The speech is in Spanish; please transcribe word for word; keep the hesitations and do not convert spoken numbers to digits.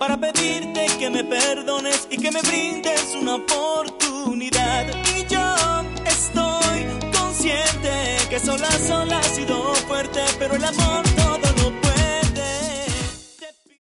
para pedirte que me perdones y que me brindes una oportunidad. Y yo estoy consciente que sola, sola ha sido fuerte, pero el amor